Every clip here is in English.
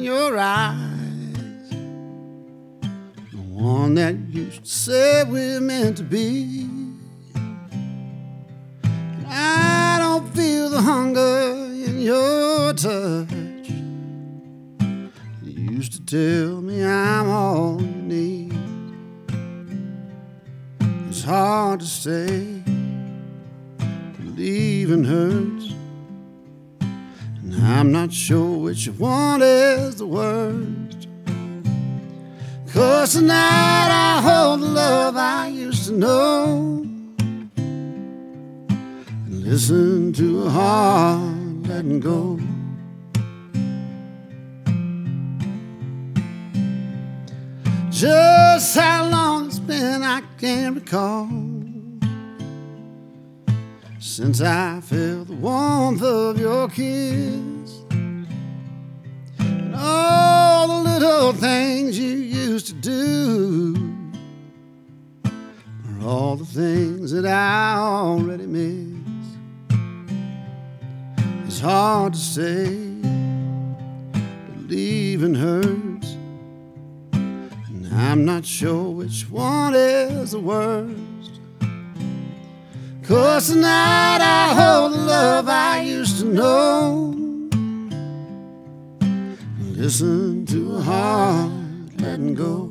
your eyes, the one that used to say we're meant to be. And I don't feel the hunger in your touch. You used to tell me I'm all you need. It's hard to say, believing hurts, and I'm not sure which one is the worst. 'Cause tonight I hold the love I used to know, and listen to a heart letting go. Just how long it's been I can't recall, since I felt the warmth of your kiss, and all the little things you used to do are all the things that I already miss. It's hard to say, believing hurts, and I'm not sure which one is the worst. 'Cause tonight I hold the love I used to know, and listen to a heart letting go.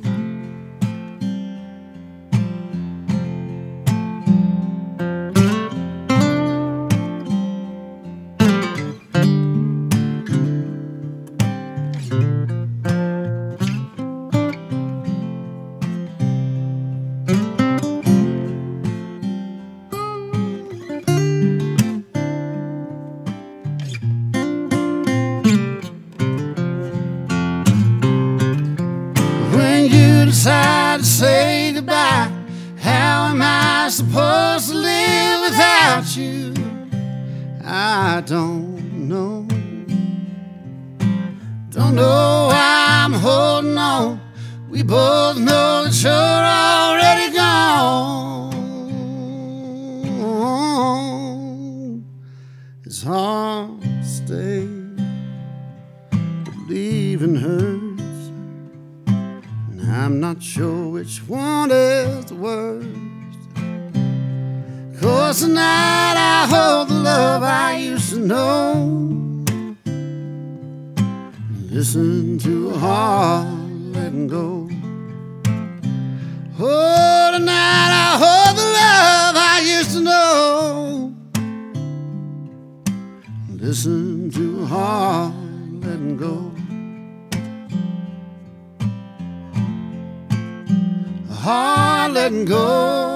Decide to say goodbye, how am I supposed to live without you? I don't know. Don't know why I'm holding on. We both know that you're already gone. It's hard to stay, believing hurts. I'm not sure which one is the worst. 'Cause tonight I hold the love I used to know, listen to a heart letting go. Oh, tonight I hold the love I used to know, listen to a heart letting go. Heart letting go.